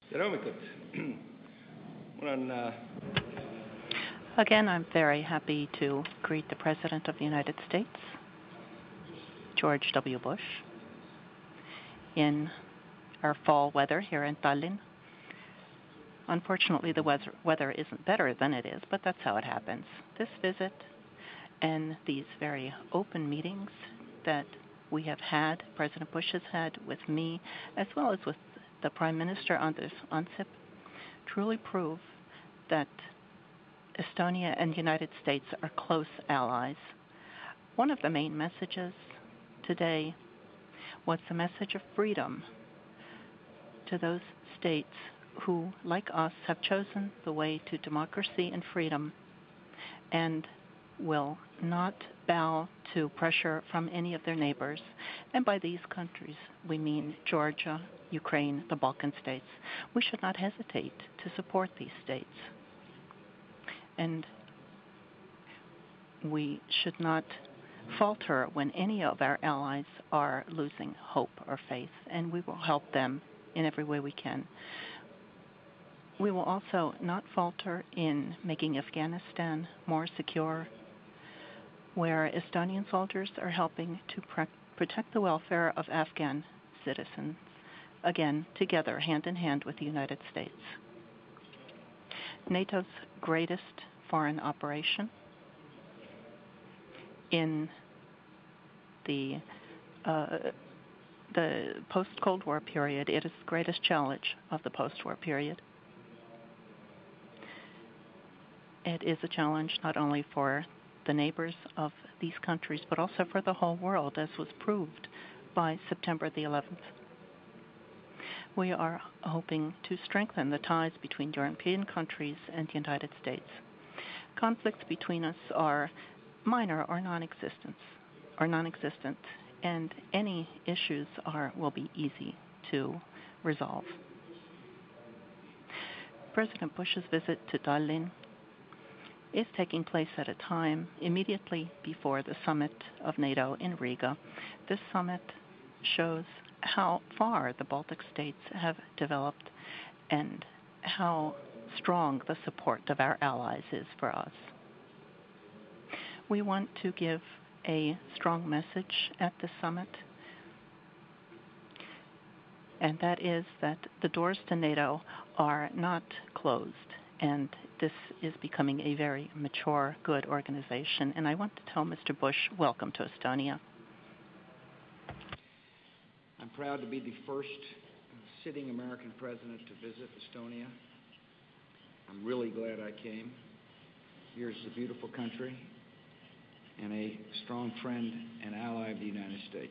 tere hommikut! Mul on Again, I'm very happy to greet the President of the United States, George W. Bush, in our fall weather here in Tallinn. Unfortunately, the weather isn't better than it is, but that's how it happens. This visit and these very open meetings that we have had, President Bush has had with me, as well as with the Prime Minister Andrus Ansip, truly prove that Estonia and the United States are close allies. One of the main messages today was the message of freedom to those states who, like us, have chosen the way to democracy and freedom and will not bow to pressure from any of their neighbors. And by these countries, we mean Georgia, Ukraine, the Balkan states. We should not hesitate to support these states. And we should not falter when any of our allies are losing hope or faith, and we will help them in every way we can. We will also not falter in making Afghanistan more secure, where Estonian soldiers are helping to protect the welfare of Afghan citizens, again, together, hand in hand with the United States. NATO's greatest foreign operation in the post-Cold War period. It is the greatest challenge of the post-war period. It is a challenge not only for the neighbors of these countries, but also for the whole world, as was proved by September the 11th. We are hoping to strengthen the ties between European countries and the United States. Conflicts between us are minor or non-existent, and any issues will be easy to resolve. President Bush's visit to Tallinn is taking place at a time immediately before the summit of NATO in Riga. This summit shows how far the Baltic states have developed and how strong the support of our allies is for us. We want to give a strong message at the summit, and that is that the doors to NATO are not closed, and this is becoming a very mature, good organization. And I want to tell Mr. Bush, welcome to Estonia. I'm proud to be the first sitting American president to visit Estonia. I'm really glad I came. Here's a beautiful country and a strong friend and ally of the United States.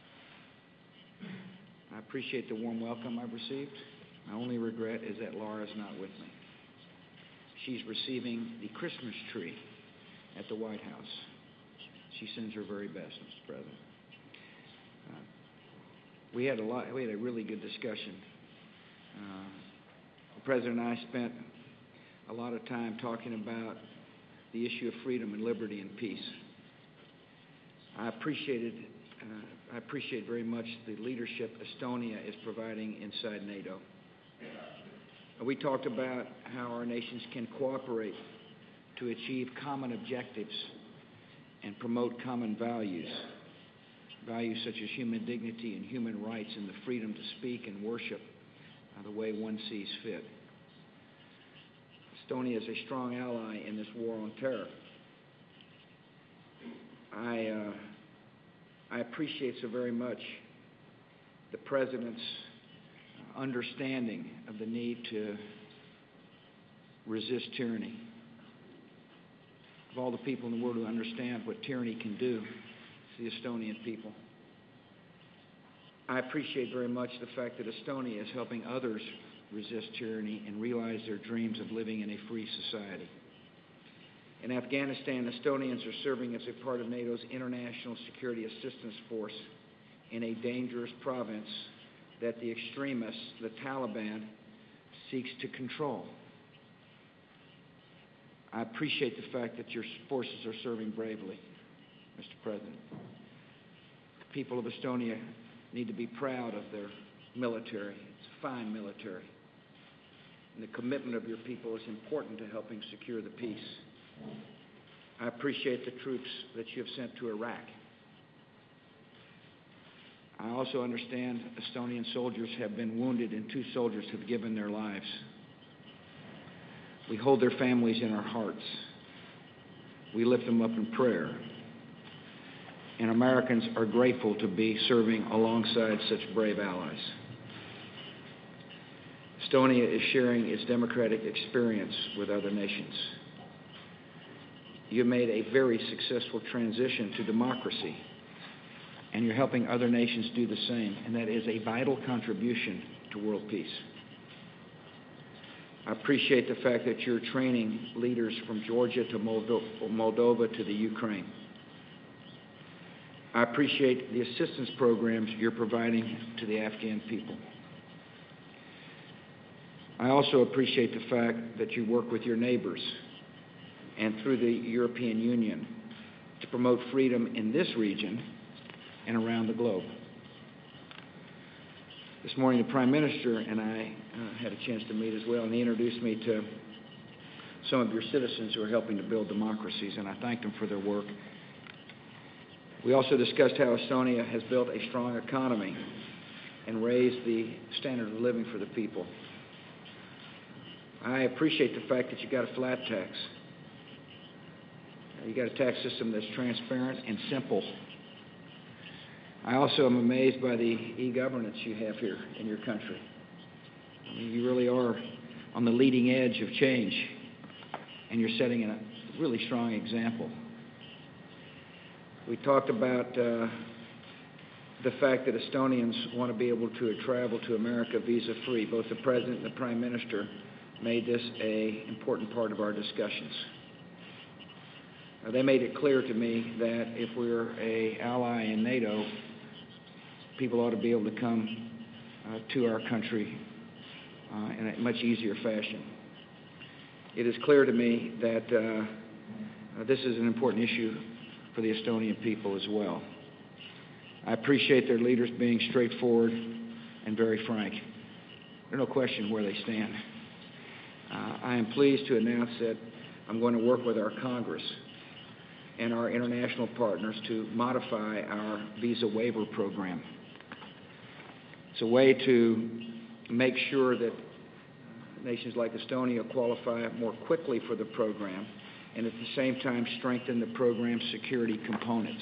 I appreciate the warm welcome I've received. My only regret is that Laura's not with me. She's receiving the Christmas tree at the White House. She sends her very best, Mr. President. We had a really good discussion. The President and I spent a lot of time talking about the issue of freedom and liberty and peace. I appreciate very much the leadership Estonia is providing inside NATO. We talked about how our nations can cooperate to achieve common objectives and promote common values such as human dignity and human rights and the freedom to speak and worship the way one sees fit. Estonia is a strong ally in this war on terror. I appreciate so very much the President's understanding of the need to resist tyranny. Of all the people in the world who understand what tyranny can do, it's the Estonian people. I appreciate very much the fact that Estonia is helping others resist tyranny and realize their dreams of living in a free society. In Afghanistan, Estonians are serving as a part of NATO's International Security Assistance Force in a dangerous province that the extremists, the Taliban, seeks to control. I appreciate the fact that your forces are serving bravely, Mr. President. The people of Estonia need to be proud of their military. It's a fine military. and the commitment of your people is important to helping secure the peace. I appreciate the troops that you have sent to Iraq. I also understand Estonian soldiers have been wounded and 2 soldiers have given their lives. We hold their families in our hearts. We lift them up in prayer. And Americans are grateful to be serving alongside such brave allies. Estonia is sharing its democratic experience with other nations. You made a very successful transition to democracy, and you're helping other nations do the same, and that is a vital contribution to world peace. I appreciate the fact that you're training leaders from Georgia to Moldova to the Ukraine. I appreciate the assistance programs you're providing to the Afghan people. I also appreciate the fact that you work with your neighbors and through the European Union to promote freedom in this region and around the globe. This morning, the Prime Minister and I had a chance to meet as well, and he introduced me to some of your citizens who are helping to build democracies, and I thanked them for their work. We also discussed how Estonia has built a strong economy and raised the standard of living for the people. I appreciate the fact that you got a flat tax. You got a tax system that's transparent and simple. I also am amazed by the e-governance you have here in your country. I mean, you really are on the leading edge of change, and you're setting a really strong example. We talked about the fact that Estonians want to be able to travel to America visa-free. Both the President and the Prime Minister made this an important part of our discussions. They made it clear to me that if we're an ally in NATO, people ought to be able to come to our country in a much easier fashion. It is clear to me that this is an important issue for the Estonian people as well. I appreciate their leaders being straightforward and very frank. There's no question where they stand. I am pleased to announce that I'm going to work with our Congress and our international partners to modify our visa waiver program. It's a way to make sure that nations like Estonia qualify more quickly for the program and at the same time strengthen the program's security components.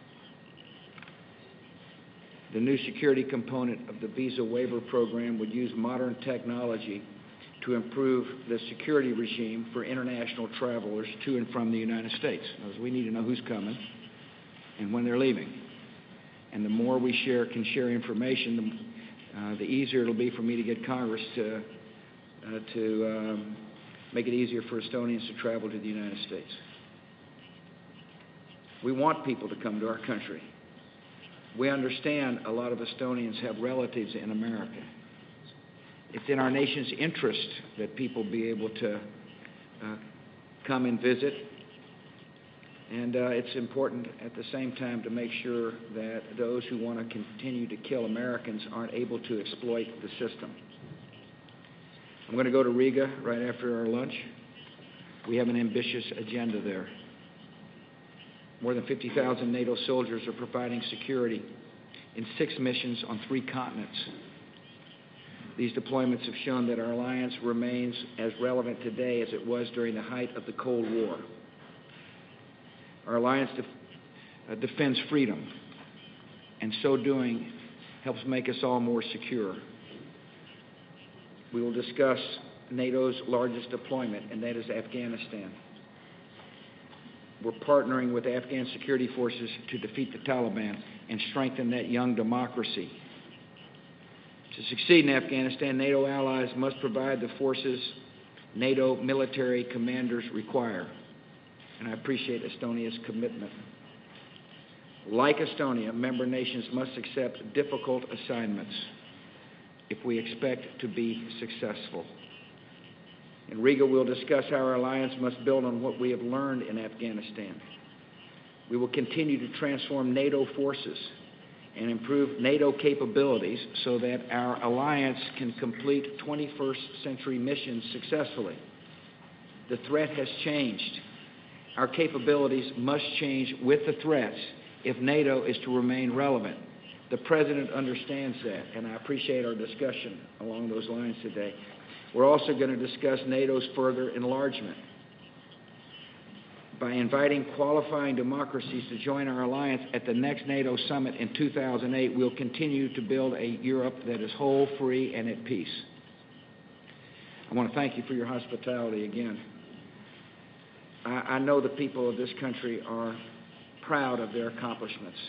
The new security component of the visa waiver program would use modern technology to improve the security regime for international travelers to and from the United States. Because we need to know who's coming and when they're leaving. And the more we can share information, the easier it'll be for me to get Congress to make it easier for Estonians to travel to the United States. We want people to come to our country. We understand a lot of Estonians have relatives in America. It's in our nation's interest that people be able to come and visit. And it's important at the same time to make sure that those who want to continue to kill Americans aren't able to exploit the system. I'm going to go to Riga right after our lunch. We have an ambitious agenda there. More than 50,000 NATO soldiers are providing security in 6 missions on 3 continents. These deployments have shown that our alliance remains as relevant today as it was during the height of the Cold War. Our alliance defends freedom, and so doing helps make us all more secure. We will discuss NATO's largest deployment, and that is Afghanistan. We're partnering with Afghan security forces to defeat the Taliban and strengthen that young democracy. To succeed in Afghanistan, NATO allies must provide the forces NATO military commanders require. And I appreciate Estonia's commitment. Like Estonia, member nations must accept difficult assignments if we expect to be successful. In Riga, we'll discuss how our alliance must build on what we have learned in Afghanistan. We will continue to transform NATO forces and improve NATO capabilities so that our alliance can complete 21st century missions successfully. The threat has changed. Our capabilities must change with the threats if NATO is to remain relevant. The President understands that, and I appreciate our discussion along those lines today. We're also going to discuss NATO's further enlargement. By inviting qualifying democracies to join our alliance at the next NATO summit in 2008, we'll continue to build a Europe that is whole, free, and at peace. I want to thank you for your hospitality again. I know the people of this country are proud of their accomplishments.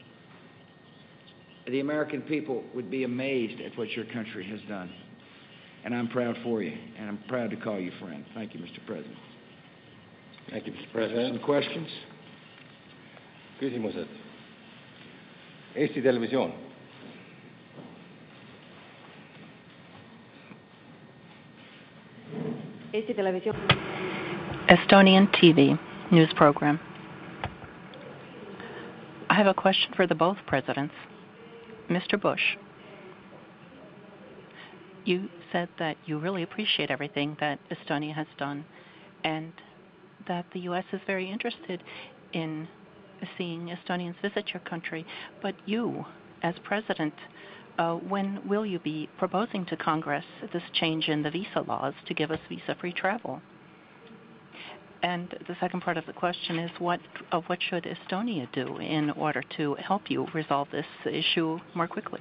The American people would be amazed at what your country has done. And I'm proud for you, and I'm proud to call you friend. Thank you, Mr. President. Thank you, Mr. President. Some questions? Küsimused. Eesti Televisioon. Eesti Televisioon. Estonian TV news program. I have a question for the both presidents. Mr. Bush, you said that you really appreciate everything that Estonia has done and that the U.S. is very interested in seeing Estonians visit your country. But you, as president, when will you be proposing to Congress this change in the visa laws to give us visa-free travel? And the second part of the question is what should Estonia do in order to help you resolve this issue more quickly?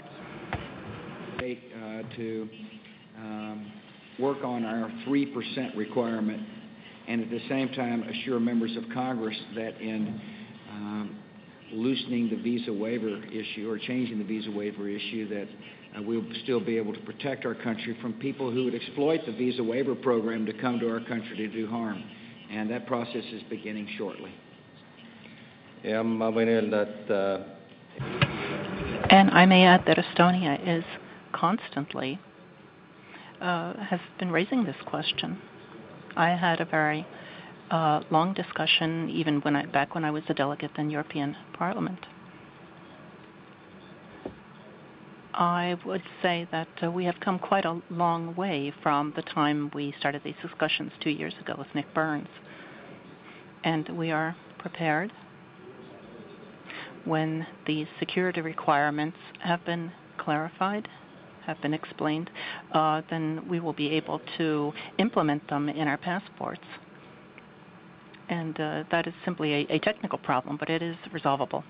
To work on our 3% requirement and at the same time assure members of Congress that in loosening the visa waiver issue or changing the visa waiver issue that we'll still be able to protect our country from people who would exploit the visa waiver program to come to our country to do harm. And that process is beginning shortly. Ma võin öelda, et And I may add that Estonia is constantly has been raising this question. I had a very long discussion even back when I was a delegate in European Parliament. I would say that we have come quite a long way from the time we started these discussions 2 years ago with Nick Burns. And we are prepared when these security requirements have been clarified, have been explained, then we will be able to implement them in our passports. And that is simply a technical problem, but it is resolvable.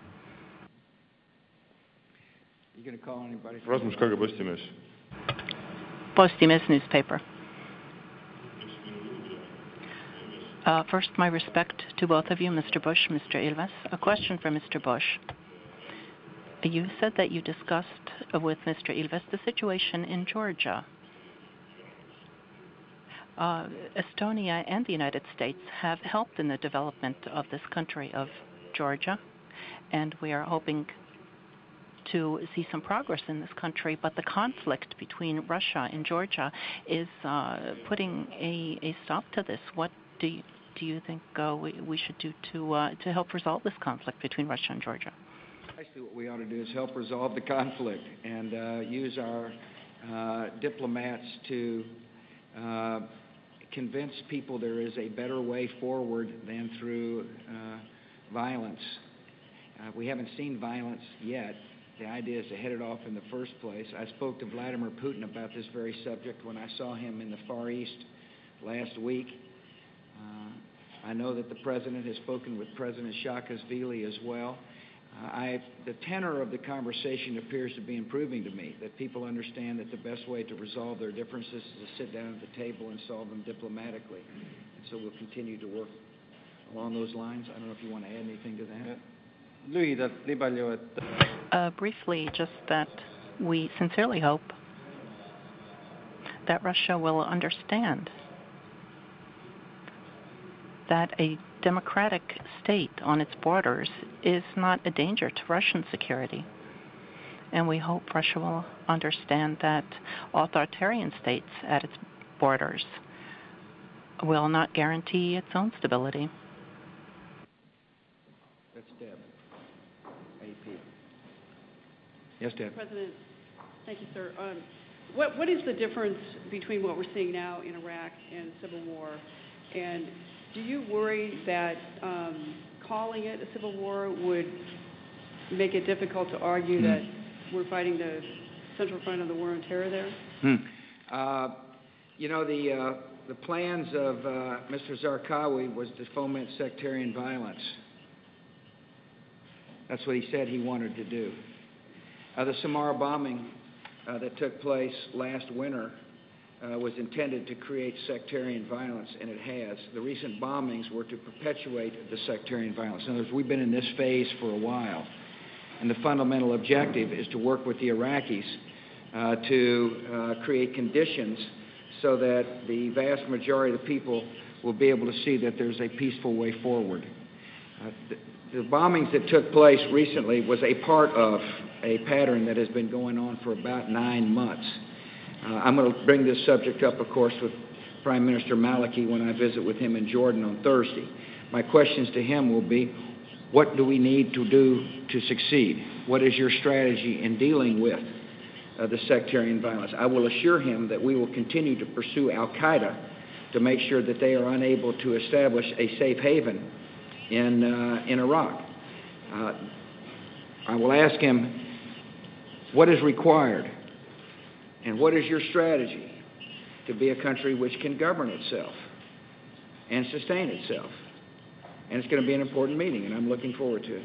You going to call anybody? Rasmus Kõrge, Postimees. Postimees newspaper. First, my respect to both of you, Mr. Bush, Mr. Ilves. A question for Mr. Bush. You said that you discussed with Mr. Ilves the situation in Georgia. Estonia and the United States have helped in the development of this country of Georgia, and we are hoping to see some progress in this country, but the conflict between Russia and Georgia is putting a stop to this. What do you think we should do to help resolve this conflict between Russia and Georgia? Actually, what we ought to do is help resolve the conflict and use our diplomats to convince people there is a better way forward than through violence. We haven't seen violence yet. The idea is to head it off in the first place. I spoke to Vladimir Putin about this very subject when I saw him in the Far East last week. I know that the President has spoken with President Saakashvili as well. The tenor of the conversation appears to be improving to me, that people understand that the best way to resolve their differences is to sit down at the table and solve them diplomatically. And so we'll continue to work along those lines. I don't know if you want to add anything to that. lühidalt nii palju, et briefly, just that we sincerely hope that Russia will understand that a democratic state on its borders is not a danger to Russian security. And we hope Russia will understand that authoritarian states at its borders will not guarantee its own stability. That's Deb, AP. Yes, Deb. President, thank you, sir. What is the difference between what we're seeing now in Iraq and civil war? And do you worry that calling it a civil war would make it difficult to argue that we're fighting the central front of the war on terror there? You know, the plans of Mr. Zarqawi was to foment sectarian violence. That's what he said he wanted to do. The Samarra bombing that took place last winter was intended to create sectarian violence, and it has. The recent bombings were to perpetuate the sectarian violence. In other words, we've been in this phase for a while, and the fundamental objective is to work with the Iraqis to create conditions so that the vast majority of the people will be able to see that there's a peaceful way forward. The bombings that took place recently was a part of a pattern that has been going on for about 9 months. I'm going to bring this subject up, of course, with Prime Minister Maliki when I visit with him in Jordan on Thursday. My questions to him will be, what do we need to do to succeed? What is your strategy in dealing with the sectarian violence? I will assure him that we will continue to pursue al-Qaeda to make sure that they are unable to establish a safe haven in Iraq. I will ask him, what is required and what is your strategy to be a country which can govern itself and sustain itself? And it's going to be an important meeting, and I'm looking forward to it.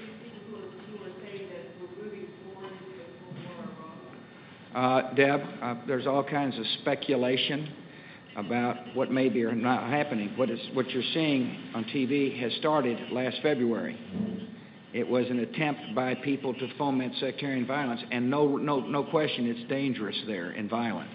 Deb, there's all kinds of speculation about what may be or not happening. What you're seeing on TV has started last February. It was an attempt by people to foment sectarian violence, and no question it's dangerous there and violent.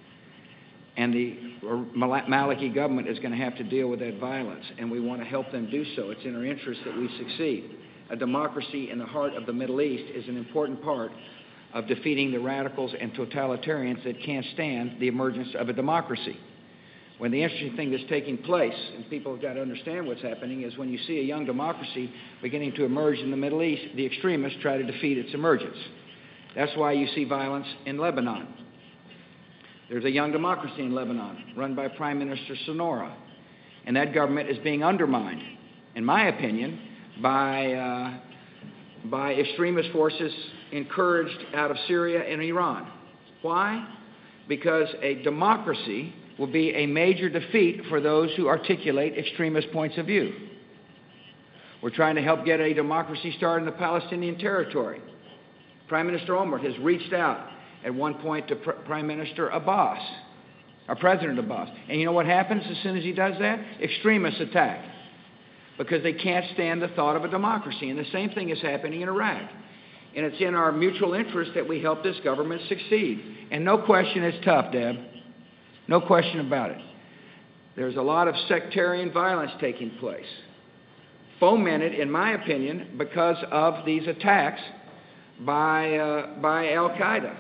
And the Maliki government is going to have to deal with that violence, and we want to help them do so. It's in our interest that we succeed. A democracy in the heart of the Middle East is an important part of defeating the radicals and totalitarians that can't stand the emergence of a democracy. When the interesting thing that's taking place, and people have got to understand what's happening, is when you see a young democracy beginning to emerge in the Middle East, the extremists try to defeat its emergence. That's why you see violence in Lebanon. There's a young democracy in Lebanon run by Prime Minister Sonora, and that government is being undermined, in my opinion, by extremist forces encouraged out of Syria and Iran. Why? Because a democracy will be a major defeat for those who articulate extremist points of view. We're trying to help get a democracy started in the Palestinian territory. Prime Minister Omar has reached out at one point to Prime Minister Abbas, or President Abbas. And you know what happens as soon as he does that? Extremists attack, because they can't stand the thought of a democracy. And the same thing is happening in Iraq. And it's in our mutual interest that we help this government succeed. And no question it's tough, Deb. No question about it. There's a lot of sectarian violence taking place, fomented, in my opinion, because of these attacks by al-Qaeda,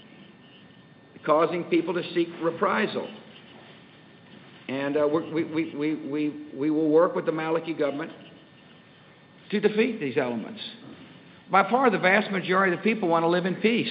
causing people to seek reprisal. And we will work with the Maliki government to defeat these elements. By far, the vast majority of the people want to live in peace.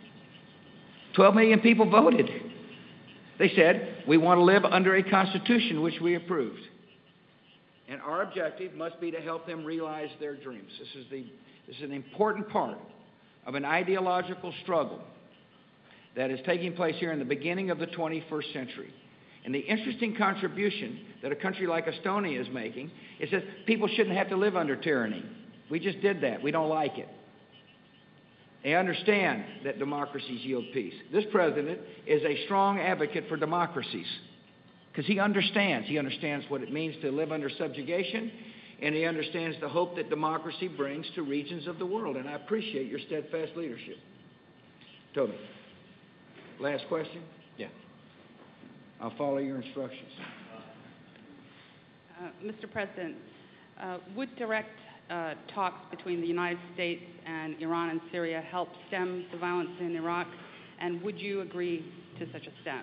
12 million people voted. They said, we want to live under a constitution which we approved. And our objective must be to help them realize their dreams. This is an important part of an ideological struggle that is taking place here in the beginning of the 21st century. And the interesting contribution that a country like Estonia is making is that people shouldn't have to live under tyranny. We just did that. We don't like it. They understand that democracies yield peace. This president is a strong advocate for democracies because he understands. He understands what it means to live under subjugation, and he understands the hope that democracy brings to regions of the world. And I appreciate your steadfast leadership. Toby, last question? Yeah. I'll follow your instructions. Mr. President, would direct talks between the United States and Iran and Syria help stem the violence in Iraq? And would you agree to such a step?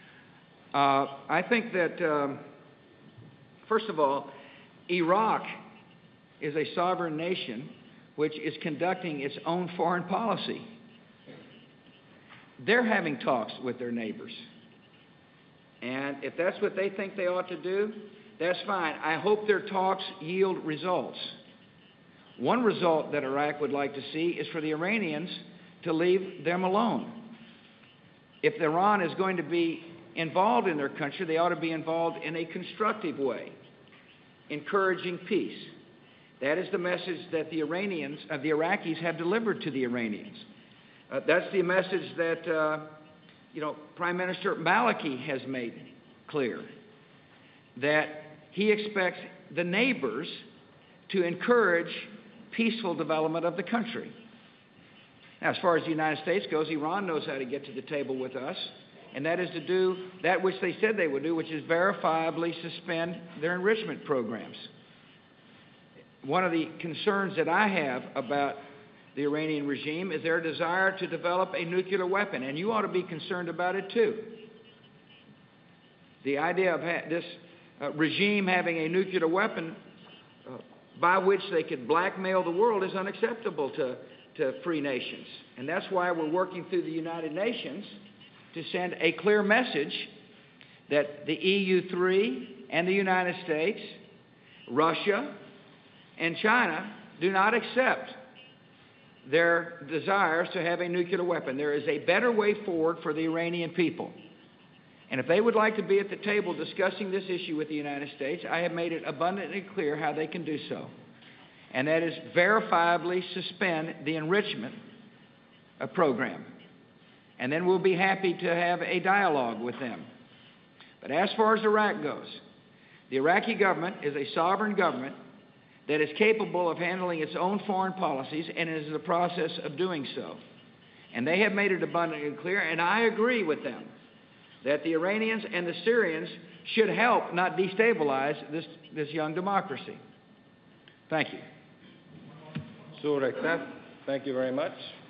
I think that, first of all, Iraq is a sovereign nation which is conducting its own foreign policy. they're having talks with their neighbors. And if that's what they think they ought to do, that's fine. I hope their talks yield results. One result that Iraq would like to see is for the Iranians to leave them alone. If Iran is going to be involved in their country, they ought to be involved in a constructive way, encouraging peace. That is the message that the Iraqis have delivered to the Iranians. That's the message that, Prime Minister Maliki has made clear, that he expects the neighbors to encourage peaceful development of the country. Now, as far as the United States goes, Iran knows how to get to the table with us, and that is to do that which they said they would do, which is verifiably suspend their enrichment programs. One of the concerns that I have about the Iranian regime is their desire to develop a nuclear weapon, and you ought to be concerned about it too. The idea of this regime having a nuclear weapon by which they could blackmail the world is unacceptable to free nations. And that's why we're working through the United Nations to send a clear message that the EU3 and the United States, Russia, and China do not accept their desires to have a nuclear weapon. There is a better way forward for the Iranian people. And if they would like to be at the table discussing this issue with the United States, I have made it abundantly clear how they can do so. And that is verifiably suspend the enrichment program. And then we'll be happy to have a dialogue with them. But as far as Iraq goes, the Iraqi government is a sovereign government that is capable of handling its own foreign policies and is in the process of doing so. And they have made it abundantly clear, and I agree with them, that the Iranians and the Syrians should help, not destabilize this young democracy. Thank you. Sur Eknaf, thank you very much.